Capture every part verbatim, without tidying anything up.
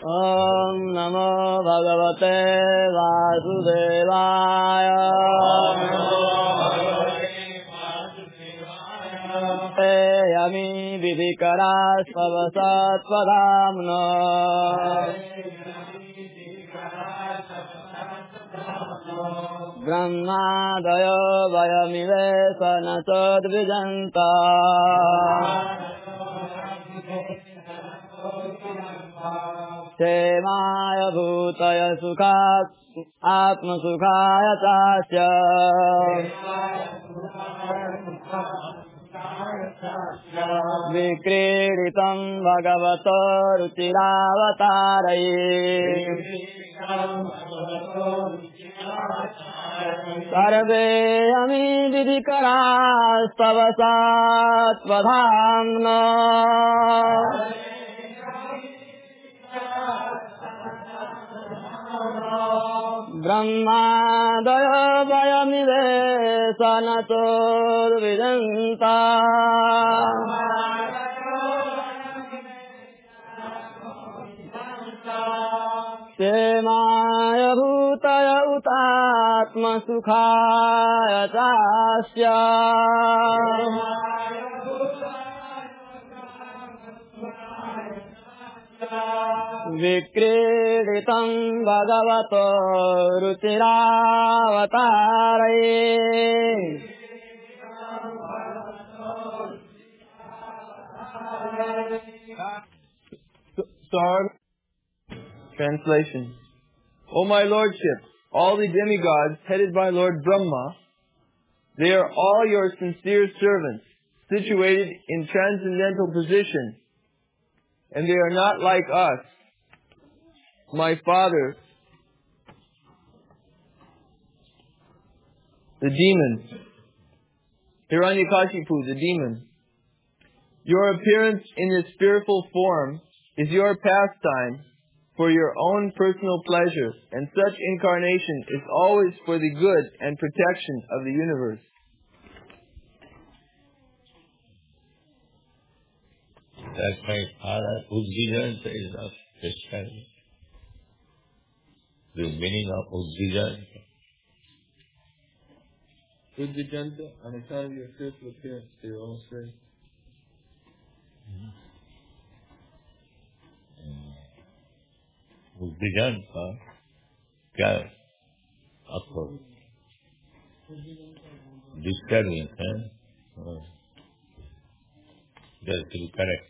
Om Namo Bhagavate Vasudevaya. Yami Vidikara Svavasatpadhamna. Brahmadaya Vayamivesana Sadvijanta. Semaya Bhutaya Sukhat Atma Sukhaya Tasya. Vikriditam Bhagavato Ruchiravataraye. Sarve Yami Vidikara Stavasattvadhamna. Brahmadaya Vayamivesanator Vidanta. Semaya Bhutaya Utatma Sukhaya Tasya. Vikriditam Bhagavato Ruchiravataraye. Psalm Translation. O my Lordship, all the demigods headed by Lord Brahma, they are all your sincere servants, situated in transcendental position, and they are not like us. My father, the demon, Hiranyakashipu, the demon. Your appearance in this fearful form is your pastime for your own personal pleasure, and such incarnation is always for the good and protection of the universe. That my father, Udgijanta is not Christian. The meaning of Udgijanta. Udgijanta, on account of your fearful appearance to your own strength. Udgijanta, क्या आपको disturbing, huh? Just to be correct.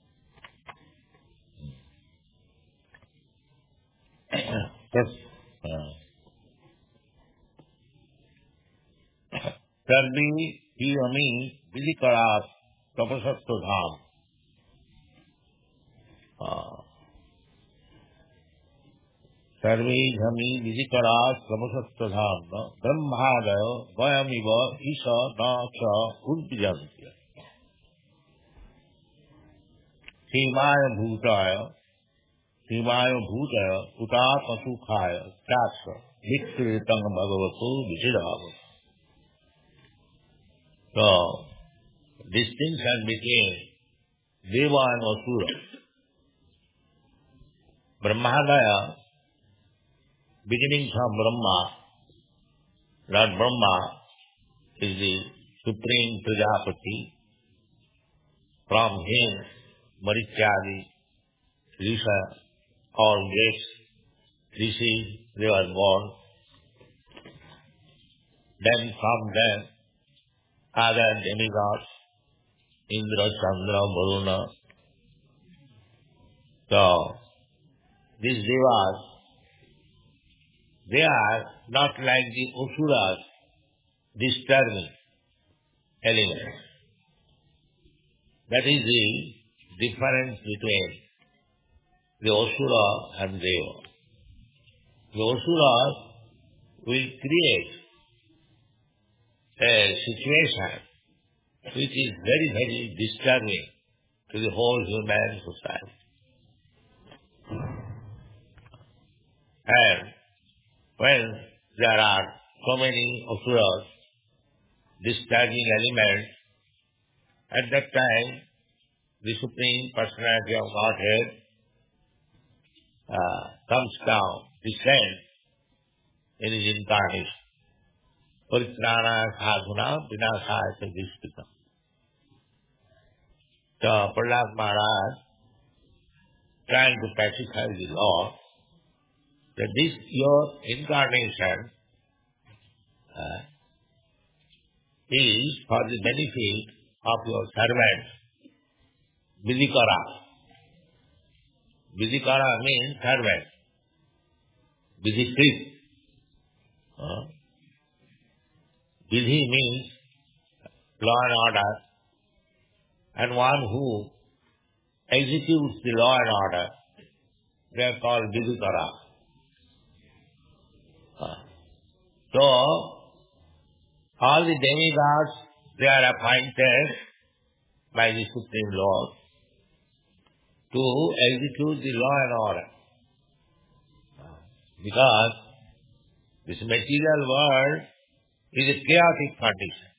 Yes. Sarvi Yami Vidikaras Tapasattvadham. Sarvi Yami Vidikaras Tapasattvadham. Brahmadaya Vayamiva Isa Nacha Udvijantya. Semaya Bhutaya Semaya Bhutaya Utatma Sukhaya Tasya Vikritam Bhagavato Vichidava. So, distinction between Deva and Asura. Brahmadaya, beginning from Brahma, Lord Brahma is the Supreme Prajapati. From him, Marityadi, Risha, all great rishis, they were born. Then from them, other demigods, Indra, Chandra, Varuna. So, these devas, they are not like the Asuras, disturbing elements. That is the difference between the Asura and Deva. The Asuras will create a situation which is very, very disturbing to the whole human society. And when there are so many Asuras, disturbing elements, at that time the Supreme Personality of Godhead uh, comes down, descends in his incarnation. Paritrana sadhuna vinasaya sadhishtika. So Prahlad Maharaj, trying to pacify the Lord, that this your incarnation uh, is for the benefit of your servant, Vidikara. Vidikara means servant. Vidikrit. Uh, Vidhi means law and order, and one who executes the law and order, they are called Vidikara. Uh, so, all the demigods, they are appointed by the Supreme Lord to execute the law and order. Because this material world is a chaotic condition.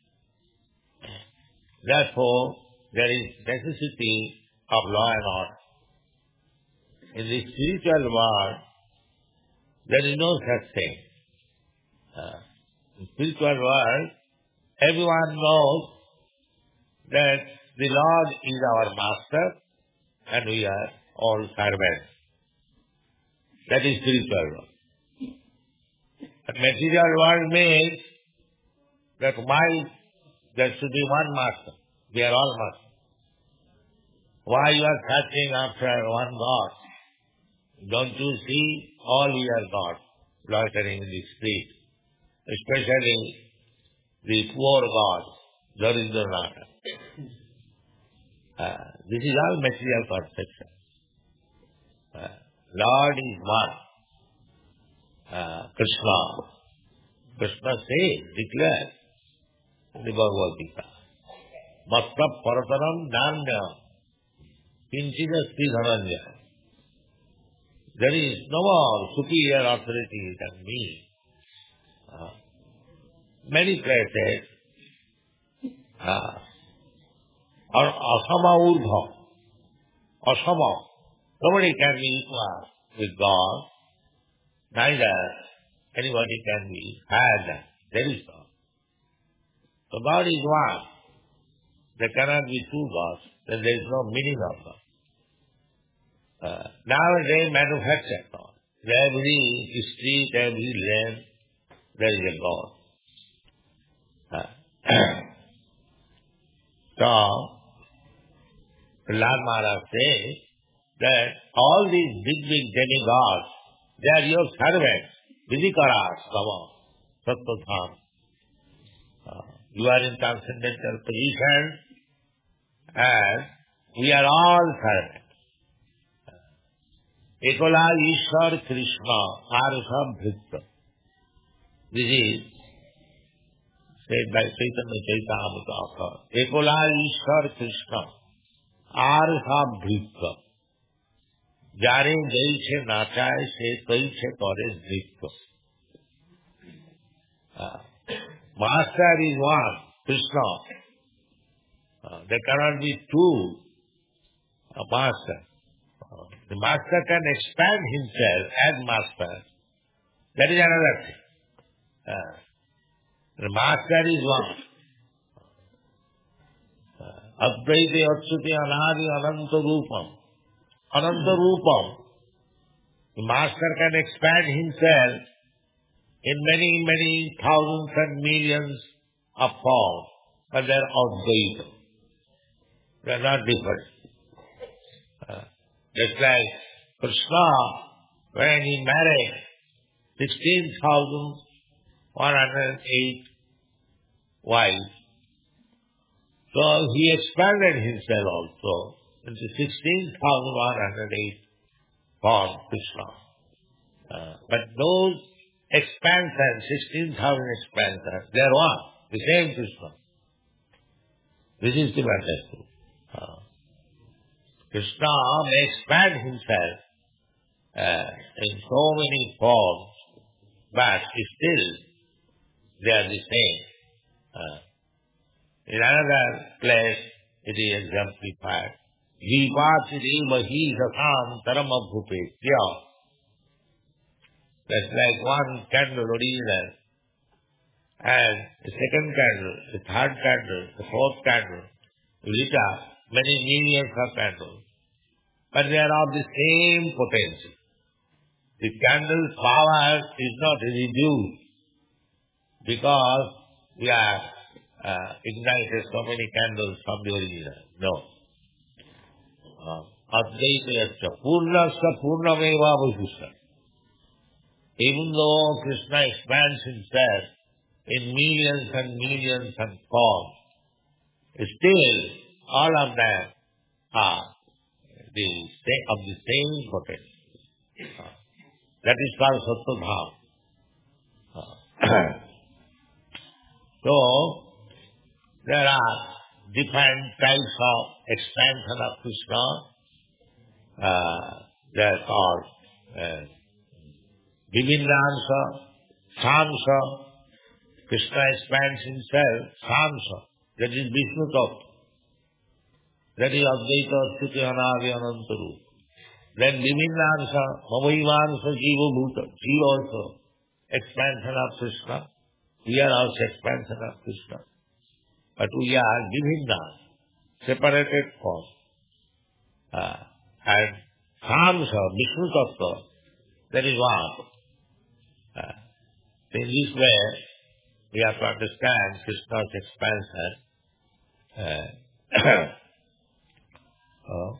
Therefore, there is necessity of law and order. In the spiritual world, there is no such thing. Uh, in the spiritual world, everyone knows that the Lord is our master and we are all servants. That is spiritual world. But material world means that why there should be one master. We are all masters. Why you are searching after one God? Don't you see all we are gods loitering in the street, especially the poor gods, Darindranath. Uh, this is all material conception. Uh, Lord is one. Uh, Krishna. Krishna says, declares in the Bhagavad Gita, Matta Parataram Nanya Kinchina Sridharanya. There is no more superior authority than me. Uh, many places uh, are asama urdha. Asama. Nobody can be equal with God. Neither anybody can be higher than. There is God. So God is one. There cannot be two gods. Then there is no meaning of God. Uh, nowadays manufacture God. Every street, every land, there is a God. Uh, so, Prahlad Maharaj says that all these big, big demigods, they are your servants, Vidikaras, Sama, Sattvatham. Uh, you are in transcendental position and we are all servants. Ekola Ishwar Krishna Arsa Bhritta. This is said by Chaitanya Chaitamrita. Ekola Ishwar Krishna Arsa Bhritta. Jare jai che nachaye se kai che kore nritya. Master is one, Krishna. Uh, there cannot be two uh, master. Uh, the master can expand himself as master. That is another thing. Uh, the master is one. Uh, Advaita Achyuti Anadi Ananta Rupam. Ananta Rupam. The master can expand himself in many, many thousands and millions of forms, but they are Advaita. They are not different. Uh, just like Krishna, when he married sixteen thousand one hundred eight wives, so he expanded himself also into sixteen thousand one hundred eight forms Krishna. Uh, but those expansions, sixteen thousand expansions, they are one, the same Krishna. This is the matter. Uh, Krishna may expand himself uh, in so many forms, but still they are the same. Uh, in another place it is exemplified. Vipachiri mahi satham taram abhupetya That's like one candle original, and the second candle, the third candle, the fourth candle, lit up many millions of candles. But they are of the same potency. The candle's power is not reduced because we have uh, ignited so many candles from the original. No. Advaita Purnasya Purnameva Vishusha. Even though Krishna expands himself in millions and millions and forms, still all of them are the same, of the same potency. That is called Sattva-dham. So, there are different types of expansion of Krishna. Uh, they are called uh, Vibhindansa, Samsa. Krishna expands himself, Samsa. That is Vishnu Tattva. That is Advaita Sthiti Anadi Anantaru. Then Vibhindansa, Mavaivansa, Jiva Bhuta. Jiva also expansion of Krishna. We are also expansion of Krishna. But we are Vibhindansa, separated form. Uh, and Samsa, Vishnu Tattva, that is one. Uh, in this way, we have to understand Krishna's expansion. Uh, uh,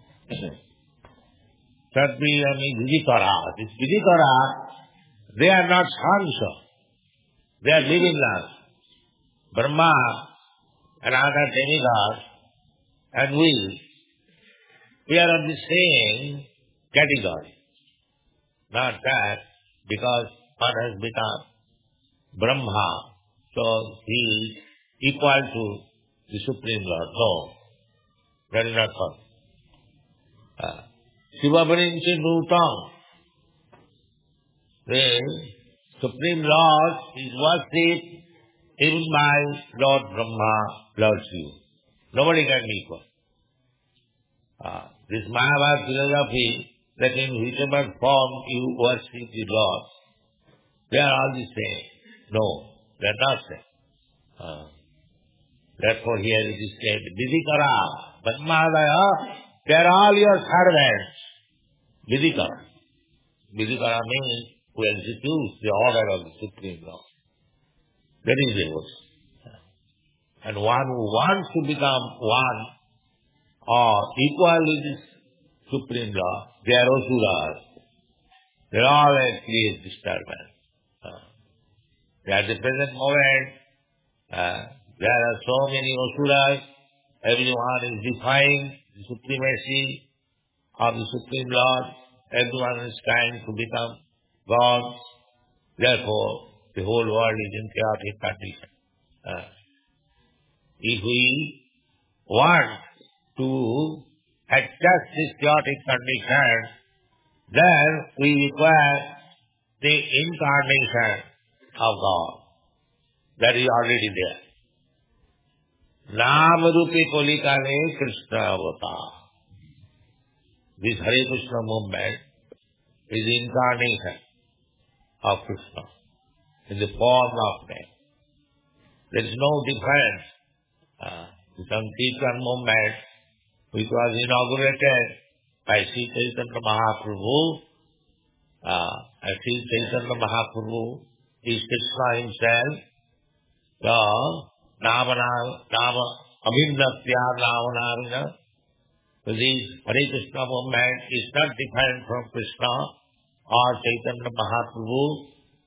Sadviyami Vidikara. This Vidikara, they are not Samsa. They are Vibhindansa. Brahma and other demigods and we, we are of the same category. Not that because one has become Brahma, so he is equal to the Supreme Lord. No, that is not possible. Uh, Shiva Bharinchi Bhutam. The Supreme Lord is worshipped even by Lord Brahma, Lord Shiva. Nobody can be equal. Uh, this Mahabharata philosophy that in whichever form you worship the Lord, they are all the same. No, they are not same. Uh, therefore here it is said, Vidikara, but Mahadaya, they are all your servants. Vidikara. Vidikara means who executes the order of the Supreme Lord. That is the word. And one who wants to become one or equal with the Supreme Lord, they are Asuras. They always create disturbance. Uh, at the present moment, uh, there are so many Asuras, everyone is defying the supremacy of the Supreme Lord, everyone is trying to become gods. Therefore, the whole world is in chaotic condition. Uh, if we want to adjust this chaotic condition, then we require the incarnation of God. That is already there. Nama Rupi Kolikale Krishna Avatar. This Hare Krishna movement is the incarnation of Krishna in the form of man. There is no difference. Uh, the Sankirtan movement, which was inaugurated by Sri Chaitanya Mahaprabhu, uh, and Sri Chaitanya Mahaprabhu is Krishna himself. The Nama Nama Abhindatya Nama Namina. So this Hare Krishna movement is not different from Krishna or Chaitanya Mahaprabhu.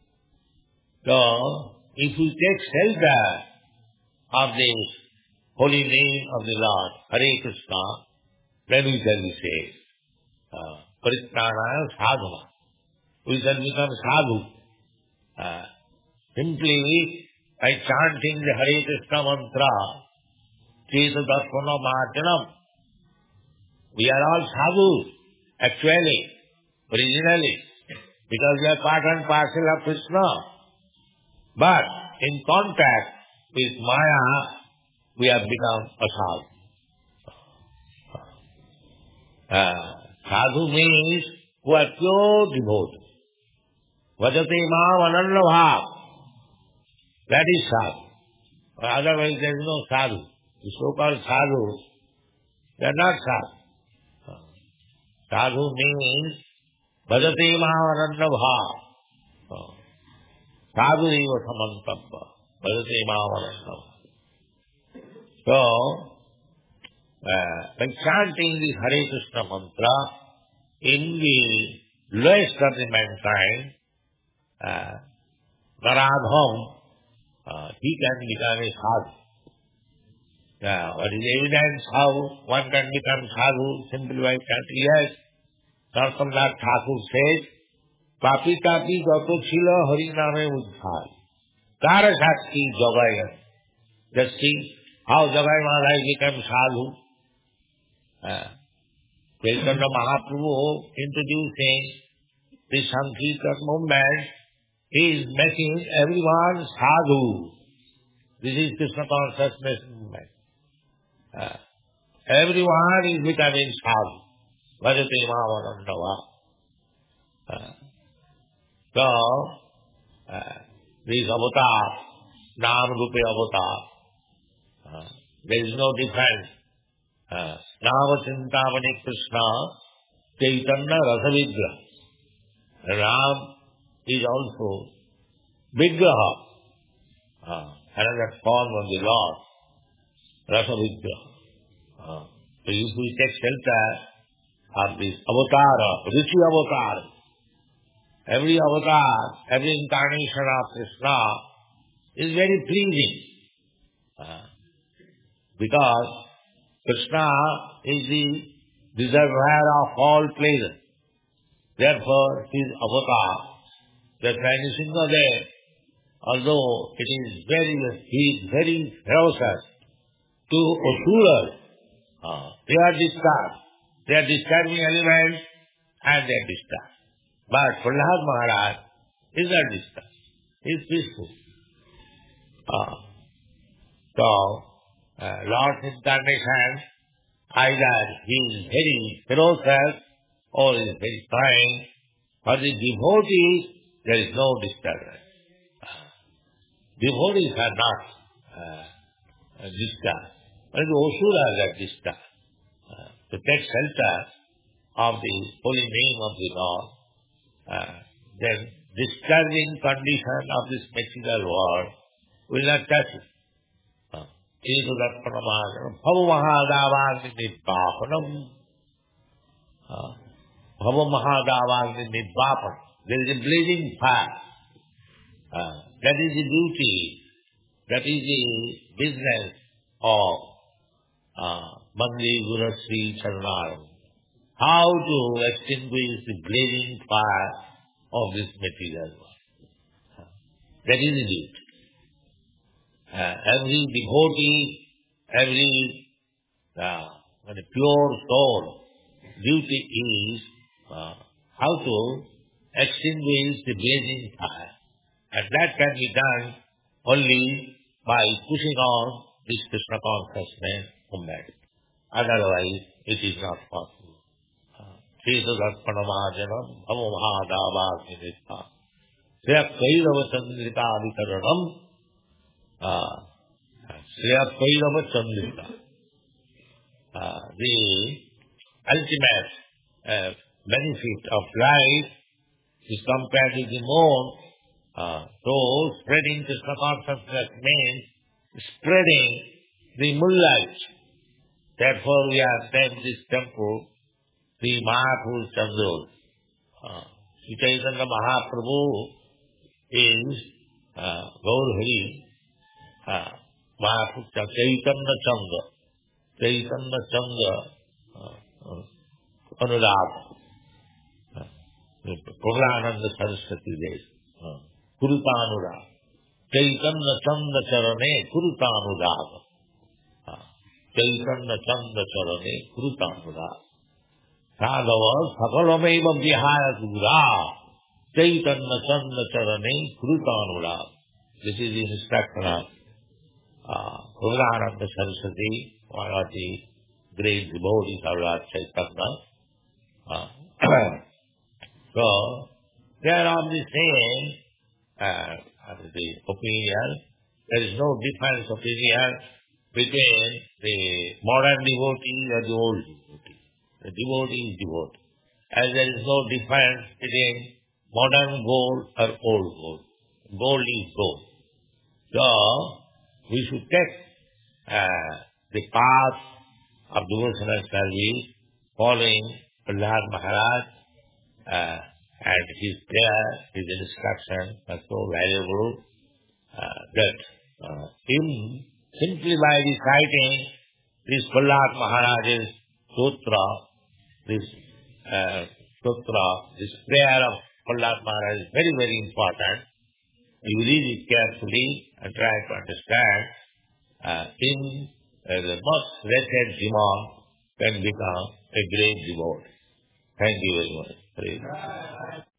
So, if you take shelter of the holy name of the Lord, Hare Krishna, then we shall be saved. Uh, Paritranaya sadhana. We shall become sadhu. Uh, simply by chanting the Hare Krishna mantra, Cheta Darpana Marjanam, we are all sadhus, actually, originally, because we are part and parcel of Krishna. But in contact with Maya, we have become a sadhu. Uh, sadhu means who are pure devotees. Vajate Mam Anandabha. That is sadhu. Otherwise there is no sadhu. The so-called sadhu, they are not sadhu. Sadhu means Bhajate Mahavanandabha. Sadhu eva samantappa. Bhajate Mahavanandabha. So, uh, by chanting the Hare Krishna mantra in the lowest of the mankind, uh, Naradham, uh, he can become a sadhu. Yeah, what is evidence how one can become sadhu? Simply by chanting. Yes, Narottam-Das Thakur says, Papi tapi gato chila hari name uddhar. Kara sakti jagaya. Just see how Jagai Maharaj became sadhu. Uh, Chaitanya Mahaprabhu introducing the Sankirtan movement, he is making everyone sadhu. This is Krishna consciousness movement. Uh, everyone is becoming sadhu. Vajate Mahavanandava. Uh, so, uh, this avatar, Nam Rupe avatar, uh, there is no difference. Uh, Nama Chintamani Krishna, Chaitanya Rasavigraha. Ram is also Vigraha, uh, another form of the Lord, Rasavigraha. Uh, so if we take shelter of this avatar, Rishi avatar, every avatar, every incarnation of Krishna is very pleasing. Uh, because Krishna is the reservoir of all pleasure. Therefore, his avatar, the Nrsimha there, although it is very, he is very ferocious to Asuras, uh, they are disturbed. They are disturbing elements and they are disturbed. But Prahlad Maharaj is not disturbed. He is peaceful. Uh, so, uh, Lord's incarnation, either he is very ferocious or he is very kind. For the devotees, there is no disturbance. Uh, devotees are not uh, disturbed. But the Asuras are disturbed. Uh, to take shelter of the holy name of the Lord, uh, then disturbing condition of this material world will not touch it. Esu Darpanamadhanam, Bhava Mahadavagni Nidvapanam. Bhava Mahadavagni Nidvapanam. There is a blazing fire. Uh, that is the duty, that is the business of uh, Mandi Guru Sri Charanam. How to extinguish the blazing fire of this material world. That is the duty. Uh, every devotee, every uh, pure soul, duty is uh, how to extinguish the blazing fire. And that can be done only by pushing on this Krishna consciousness movement. Otherwise, it is not possible. Sri-Sadarpana-Mahajanam, Bhava-Mahadavagni-Nitha, Sriya-Kairava-Chandrika-Avitaranam, Sriya-Kairava-Chandrika. The ultimate uh, benefit of life is compared with the moon. Uh, so, spreading Krishna consciousness means spreading the moonlight. Therefore, we have named this temple the Mahaprabhu Chandra. Uh, Sri Chaitanya Mahaprabhu is uh, Gaur Hari, uh, Mahaprabhu Chaitanya Chandra, Chaitanya Chandra, uh, uh, Anurag, uh, Prabhupada Saraswati Dev. Uh, Kurutanurag. Chaitanya Chanda Charane Kurutanurag. Chaitanya Chanda Charane Kurutanurag. Sadhava Sakalameva Vihaya Dura. Chaitanya Chanda Charane Kurutanurag. This is the instruction of uh, Prabhupada Saraswati, one of the great devotees of Lord Chaitanya. Uh, so, They are of the same uh, the opinion. There is no difference of opinion between the modern devotee and the old devotee. The devotee is devotee. As there is no difference between modern gold or old gold. Gold is gold. So, we should take uh, the path of devotional service, following Prahlad Maharaj, uh, and his prayer, his instruction are so valuable uh, that uh, in, simply by reciting this Prahlad Maharaj's sutra, this uh, sutra, this prayer of Prahlad Maharaj is very, very important. You read it carefully and try to understand. Uh, in uh, the most wretched demon can become a great devotee. Thank you very much.